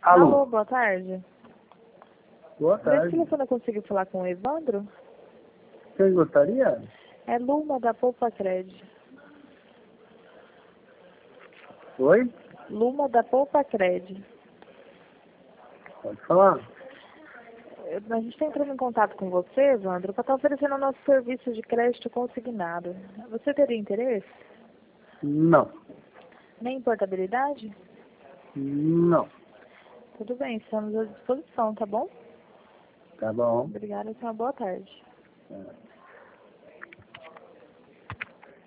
Alô, boa tarde. boa tarde. Por telefone eu consigo falar com o Evandro? Quem gostaria? É Luma da Poupa Cred. Oi? Luma da Poupa Cred. Pode falar. A gente está entrando em contato com você, Evandro, para estar oferecendo o nosso serviço de crédito consignado. Você teria interesse? Não. Nem em portabilidade? Não. Tudo bem, estamos à disposição, tá bom? Tá bom. Obrigada, tenha uma boa tarde. É.